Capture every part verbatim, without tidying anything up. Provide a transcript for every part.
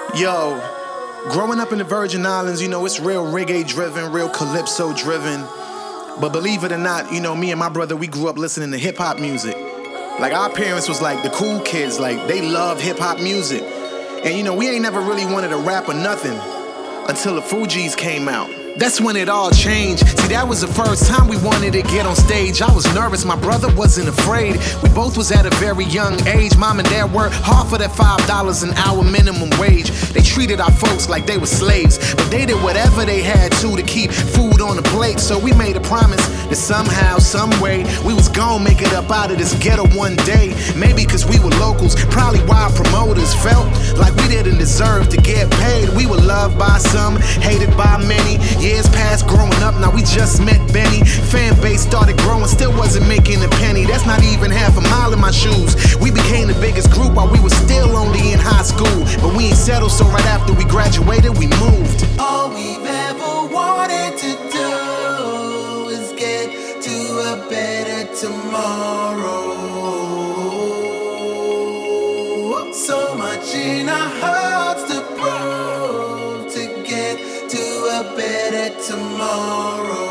Yo, growing up in the Virgin Islands, you know, it's real reggae driven, real calypso driven. But believe it or not, you know, me and my brother, we grew up listening to hip hop music. Like, our parents was like the cool kids, like, they loved hip hop music. And, you know, we ain't never really wanted to rap or nothing until the Fugees came out. That's when it all changed. See, that was the first time we wanted to get on stage. I was nervous, my brother wasn't afraid. We both was at a very young age. Mom and dad worked hard for that five dollars an hour minimum wage. They treated our folks like they were slaves, but they did whatever they had to to keep food on the plate. So we made a promise that somehow, some way, we was gonna make it up out of this ghetto one day. Maybe cause we were locals, probably why our promoters felt like we didn't deserve to get paid. We were loved by some, hated by many. Years past growing up, now we just met Benny. Fan base started growing, still wasn't making a penny. That's not even half a mile in my shoes. We became the biggest group while we were still only in high school. But we ain't settled, so right after we graduated, we moved. All we've ever wanted to do is get to a better tomorrow. So much in our hearts to prove, to get to a better tomorrow.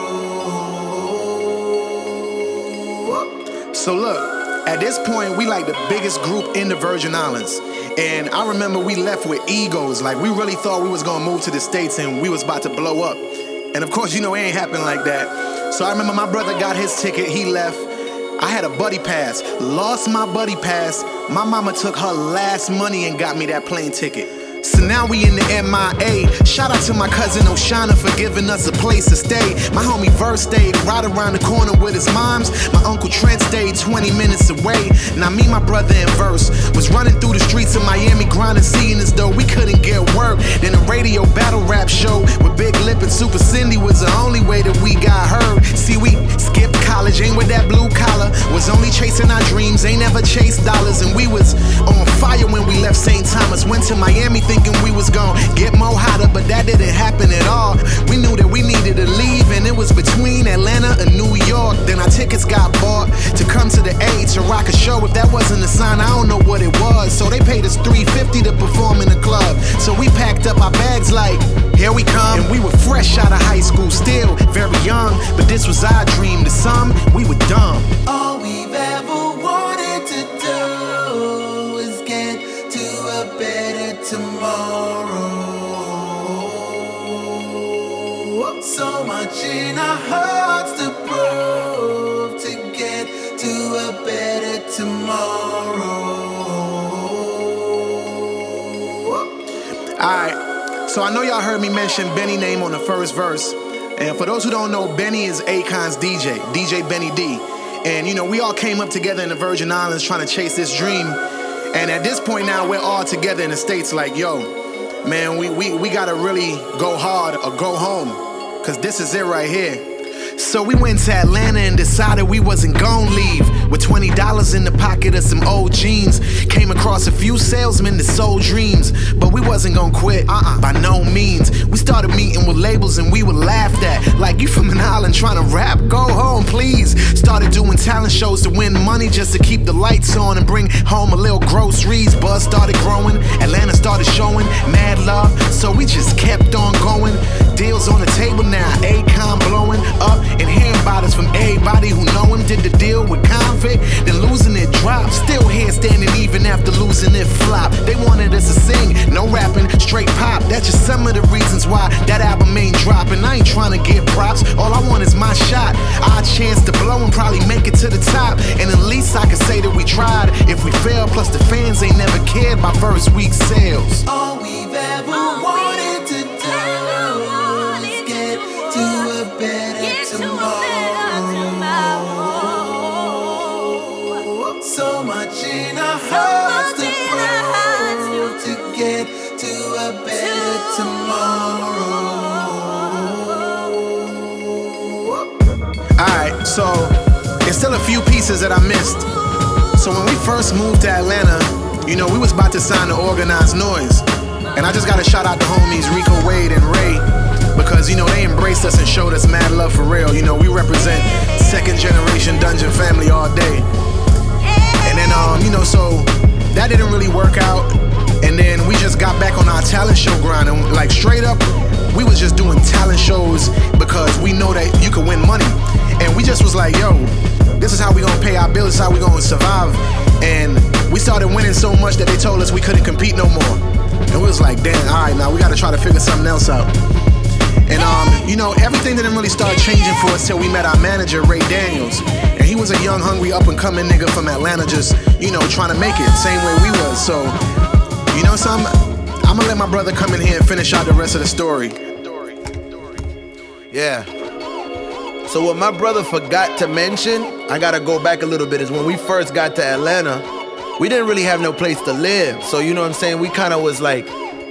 So look, at this point, we like the biggest group in the Virgin Islands. And I remember we left with egos, like we really thought we was gonna move to the States and we was about to blow up. And of course, you know, it ain't happened like that. So I remember my brother got his ticket, he left. I had a buddy pass, lost my buddy pass. My mama took her last money and got me that plane ticket. So now we in the M I A. Shout out to my cousin Oshana for giving us a place to stay. My homie Verse stayed right around the corner with his moms. My uncle Trent stayed twenty minutes away. Now me, my brother, and Verse was running through the streets of Miami, grinding, seeing as though we couldn't get work. Then a radio battle rap show with Big Lip and Super Cindy was the only way that we got heard. See, we skipped college, ain't with that blue collar. Was only chasing our dreams, ain't never chased dollars. And we was on fire when we left Saint Thomas. Went to Miami thinking we was gon' get more hotter, but that didn't happen at all. We knew that we needed to leave, and it was between Atlanta and New York. Then our tickets got bought to come to the A to rock a show. If that wasn't a sign, I don't know what it was. So they paid us three fifty to perform in the club. So we packed up our bags like, here we come. And we were fresh out of high school, still very young, but this was our dream. To some, we were dumb. All we've ever wanted to do is get to a better tomorrow. So much in our hearts to prove, to get to a better tomorrow. Alright, so I know y'all heard me mention Benny name on the first verse. And for those who don't know, Benny is Akon's D J, D J Benny D. And you know, we all came up together in the Virgin Islands trying to chase this dream. And at this point now, we're all together in the States like, yo, man, we, we, we gotta really go hard or go home, cause this is it right here. So we went to Atlanta and decided we wasn't gon' leave. With twenty dollars in the pocket of some old jeans. Came across a few salesmen that sold dreams, but we wasn't gon' quit, uh-uh, by no means. We started meeting with labels and we were laughed at. Like, you from an island trying to rap? Go home, please. Started doing talent shows to win money just to keep the lights on and bring home a little groceries. Buzz started growing, Atlanta started showing mad love, so we just kept on going. Deals on the table now, Akon blowing up and hearing about us from everybody who know him. Did the deal with Convict, then losing it dropped. Still here standing even after losing it flop. They wanted us to sing, no rapping, straight pop. That's just some of the reasons why that album ain't dropping. I ain't trying to get props, all I want is my shot. Our chance to blow and probably make it to the top. And at least I can say that we tried. If we fail, plus the fans ain't never cared by first week sales. All we've ever wanted to do is get to a better tomorrow. So much in our hearts to prove, to get to a better tomorrow. Alright, so there's still a few pieces that I missed. So when we first moved to Atlanta, you know, we was about to sign to Organized Noise. And I just gotta shout out the homies Rico Wade and Ray, because, you know, they embraced us and showed us mad love for real. You know, we represent second generation Dungeon family all day. And then, um, you know, so that didn't really work out. And then we just got back on our talent show grind, and like straight up, we was just doing talent shows because we know that you can win money. And we just was like, yo, this is how we gonna pay our bills, this is how we gonna survive. And we started winning so much that they told us we couldn't compete no more. And we was like, damn, all right, now we gotta try to figure something else out. And um, you know, everything didn't really start changing for us till we met our manager, Ray Daniels. And he was a young, hungry, up-and-coming nigga from Atlanta, just, you know, trying to make it, same way we was. So, you know something? I'm gonna let my brother come in here and finish out the rest of the story. Yeah. So what my brother forgot to mention, I gotta go back a little bit, is when we first got to Atlanta, we didn't really have no place to live. So you know what I'm saying? We kind of was like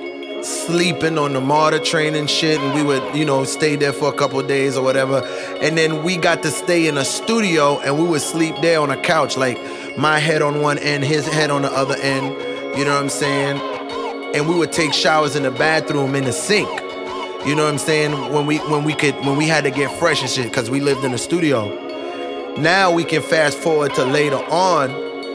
sleeping on the MARTA train and shit, and we would, you know, stay there for a couple of days or whatever. And then we got to stay in a studio, and we would sleep there on a couch, like my head on one end, his head on the other end. You know what I'm saying? And we would take showers in the bathroom in the sink. You know what I'm saying? When we when we could when we had to get fresh and shit, because we lived in the studio. Now we can fast forward to later on.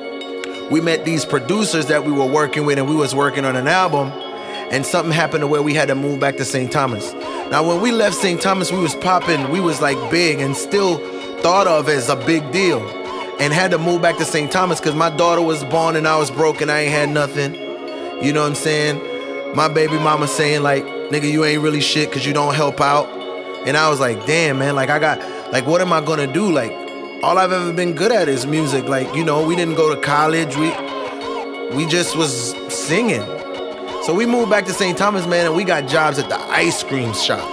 We met these producers that we were working with, and we was working on an album, and something happened to where we had to move back to Saint Thomas. Now when we left Saint Thomas, we was popping, we was like big and still thought of as a big deal, and had to move back to Saint Thomas because my daughter was born and I was broke and I ain't had nothing. You know what I'm saying? My baby mama saying like, nigga, you ain't really shit because you don't help out. And I was like, damn, man, like I got, like, what am I gonna do? Like, all I've ever been good at is music. Like, you know, we didn't go to college. We we just was singing. So we moved back to Saint Thomas, man, and we got jobs at the ice cream shop.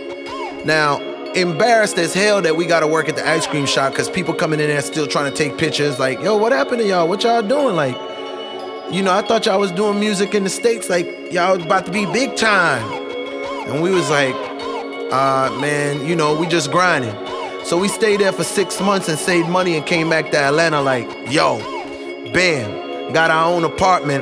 Now, embarrassed as hell that we gotta work at the ice cream shop because people coming in there still trying to take pictures. Like, yo, what happened to y'all? What y'all doing? Like, you know, I thought y'all was doing music in the States, like y'all was about to be big time. And we was like, uh, man, you know, we just grinding. So we stayed there for six months and saved money and came back to Atlanta like, yo, bam, got our own apartment.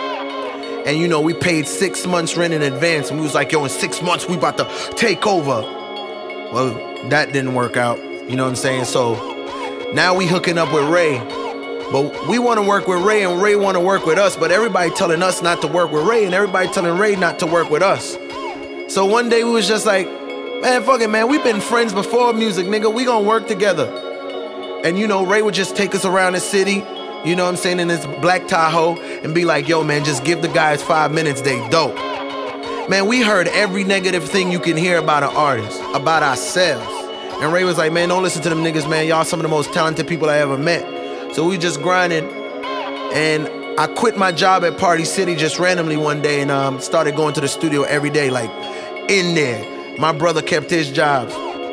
And you know, we paid six months rent in advance. And we was like, yo, in six months, we about to take over. Well, that didn't work out, you know what I'm saying? So now we hooking up with Ray. But we want to work with Ray, and Ray want to work with us, but everybody telling us not to work with Ray, and everybody telling Ray not to work with us. So one day we was just like, man, fuck it, man, we've been friends before music, nigga, we gonna work together. And you know, Ray would just take us around the city, you know what I'm saying, in his black Tahoe, and be like, yo, man, just give the guys five minutes, they dope. Man, we heard every negative thing you can hear about an artist, about ourselves. And Ray was like, man, don't listen to them niggas, man, y'all some of the most talented people I ever met. So we just grinding, and I quit my job at Party City just randomly one day and um, started going to the studio every day, like in there. My brother kept his jobs.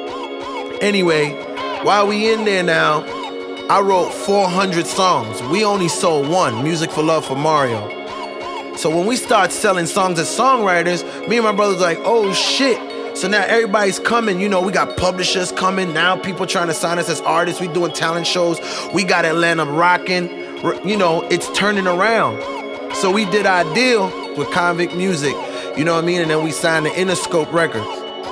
Anyway, while we in there now, I wrote four hundred songs. We only sold one, Music for Love for Mario. So when we start selling songs as songwriters, me and my brother's like, oh shit. So now everybody's coming, you know, we got publishers coming, now people trying to sign us as artists, we doing talent shows, we got Atlanta rocking, you know, it's turning around. So we did our deal with Convict Music, you know what I mean, and then we signed to Interscope Records.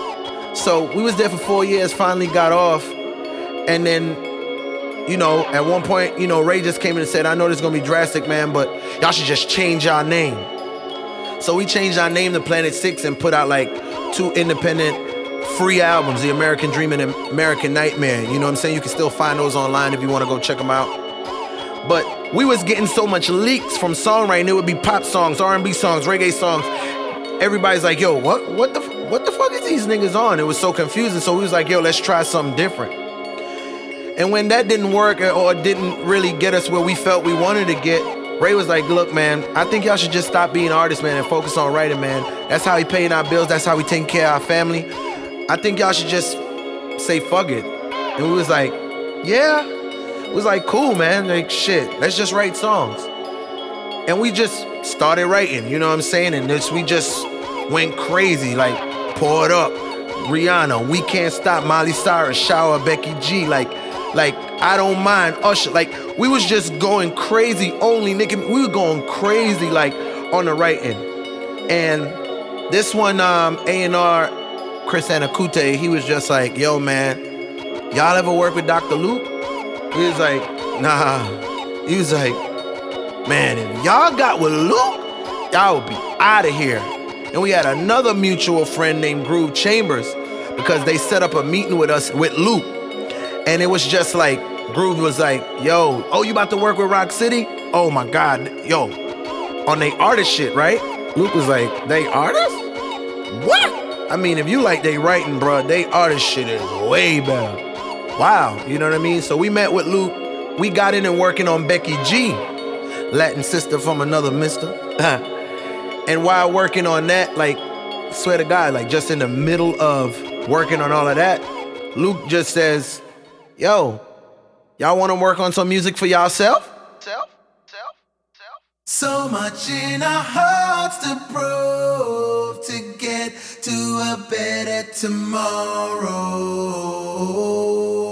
So we was there for four years, finally got off, and then, you know, at one point, you know, Ray just came in and said, I know this is gonna be drastic, man, but y'all should just change our name. So we changed our name to Planet Six and put out like two independent free albums, The American Dream and American Nightmare. You know what I'm saying? You can still find those online if you want to go check them out. But we was getting so much leaks from songwriting. It would be pop songs, R and B songs, reggae songs. Everybody's like, yo, what what the what the fuck is these niggas on? It was so confusing. So we was like, yo, let's try something different. And when that didn't work or didn't really get us where we felt we wanted to get, Ray was like, look, man, I think y'all should just stop being artists, man, and focus on writing, man. That's how we paying our bills. That's how we taking care of our family. I think y'all should just say fuck it. And we was like, yeah. It was like, cool, man. Like, shit, let's just write songs. And we just started writing, you know what I'm saying? And this, we just went crazy, like, Pour It Up, Rihanna, We Can't Stop, Miley Cyrus, Shower, Becky G, like, like, I Don't Mind, Usher, like, we was just going crazy only, nigga, we were going crazy, like, on the writing. And this one, um, A and R, Chris Anacute, he was just like, yo, man, y'all ever work with Doctor Luke? He was like, nah. He was like, man, if y'all got with Luke, y'all would be out of here. And we had another mutual friend named Groove Chambers because they set up a meeting with us with Luke. And it was just like, Groove was like, yo, oh, you about to work with Rock City? Oh my God, yo, on they artist shit, right? Luke was like, they artists? What? I mean, if you like they writing, bro, they artist shit is way better. Wow, you know what I mean? So we met with Luke. We got in and working on Becky G, Latin sister from another mister. And while working on that, like, swear to God, like just in the middle of working on all of that, Luke just says, yo, y'all want to work on some music for y'allself? Self? Self? Self? So much in our hearts to prove, to get to a better tomorrow.